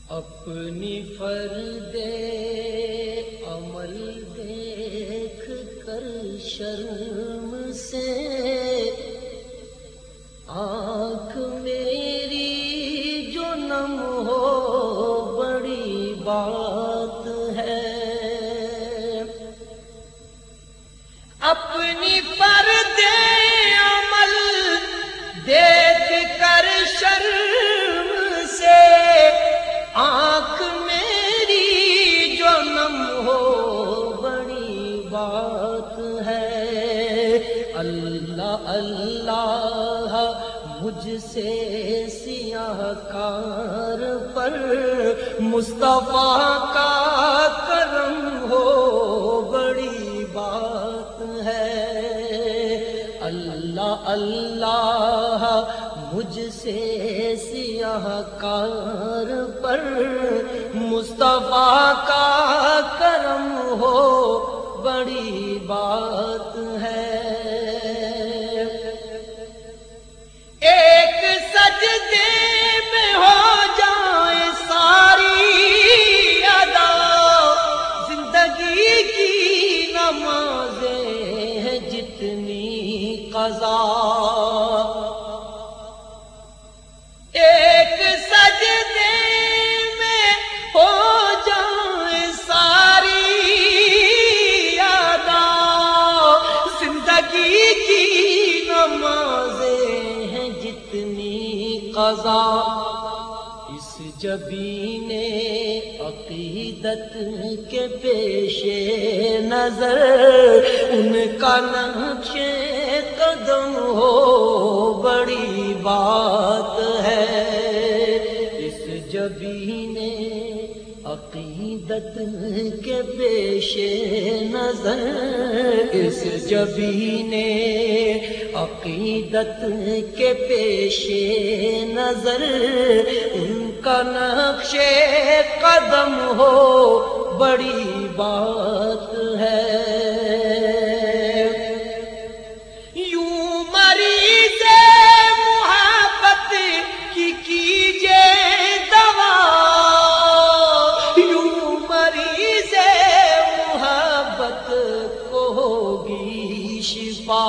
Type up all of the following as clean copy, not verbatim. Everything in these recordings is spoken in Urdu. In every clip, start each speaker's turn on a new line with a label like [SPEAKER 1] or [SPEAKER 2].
[SPEAKER 1] اپنی فرد عمل دیکھ کر شرم سے آنکھ میری جو نم ہو بڑی بات ہے۔ اپنی فرد عمل دیکھ کر شرم سے آنکھ میری جو نم ہو بڑی بات ہے۔ اللہ اللہ مجھ سے سیاہ کار پر مصطفیٰ کا کرم ہو بڑی بات ہے۔ اللہ اللہ مجھ سے سیاہ کار پر مصطفیٰ کا کرم ہو بڑی بات ہے۔ ایک سجدے میں ہو جائے ساری ادا، زندگی کی نمازیں ہیں جتنی قضا۔ ایک سجدے میں ہو جائے ساری ادا، زندگی کی نمازیں ہیں جتنی قضا۔ اس جبین عقیدت کے پیش نظر ان کا نقش قدم ہو بڑی بات ہے۔ اس جبین عقیدت کے پیش نظر، اس جبین عقیدت کے پیش نظر ان کا نقش قدم ہو بڑی بات ہے۔ یوں مریض محبت کی کیجے دوا، یوں مریض محبت کو ہوگی شفا۔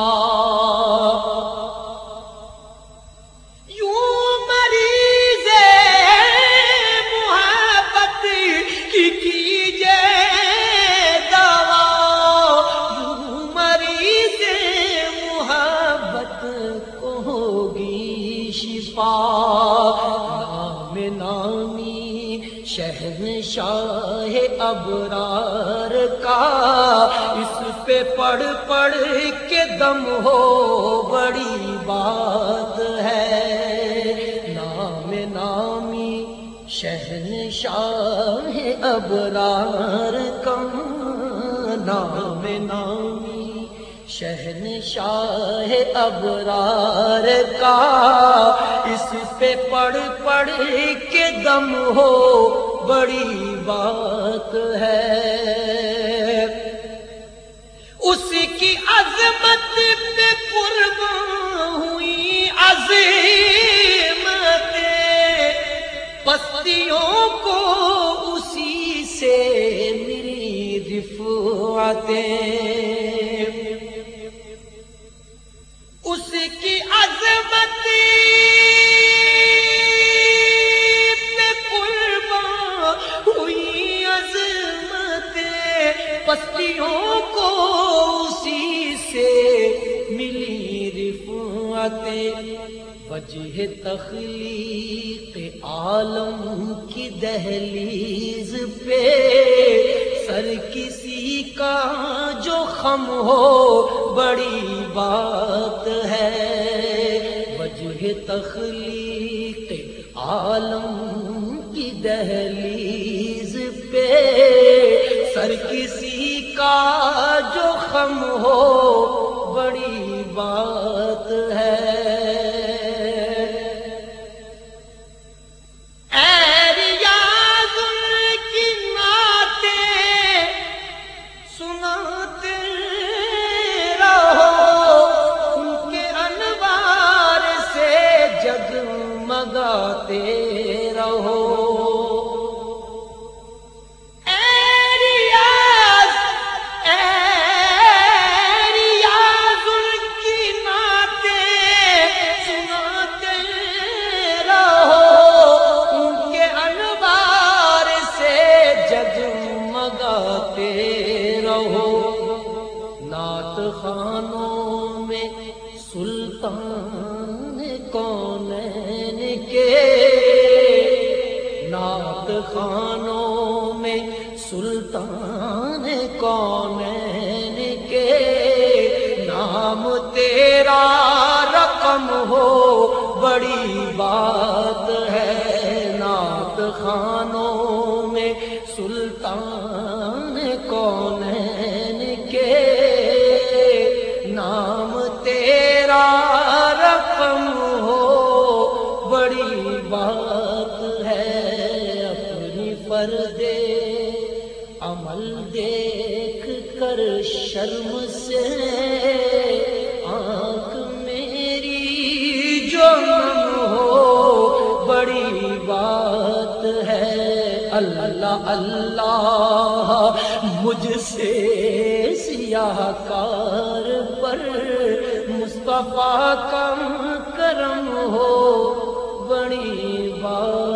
[SPEAKER 1] نام نامی شہنشاہ ابرار کا اس پہ پڑھ پڑھ کے دم ہو بڑی بات ہے۔ نام نامی شہنشاہ ابرار کا، نام نامی شہنشاہ ابرار کا اس پہ پڑھ پڑھ کے دم ہو بڑی بات ہے۔ اس کی عظمت پہ قربان ہوئی عظمتیں، پستیوں کو اسی سے ملی رفعتیں۔ اس کی عظمت پہ قربان ہوئی عظمتیں، پستیوں کو اسی سے ملی رفعتیں۔ وجہ تخلیق عالم کی دہلیز پہ سر کسی کا جو خم ہو بڑی بات ہے۔ وجہ تخلیق عالم کی دہلیز پہ سر کسی کا جو خم ہو بڑی بات ہے۔ جگمگاتے رہو، سلطان کونین کے نام تیرا رقم ہو بڑی بات ہے، نعت خوانوں میں سلطان کونین کے نام تیرا رقم ہو بڑی بات ہے، اپنی فرد عمل دیکھ کر شرم سے آنکھ میری جو نم ہو بڑی بات ہے، اللہ اللہ مجھ سے سیاہ کار پر مصطفیٰ کا کرم ہو بڑی بات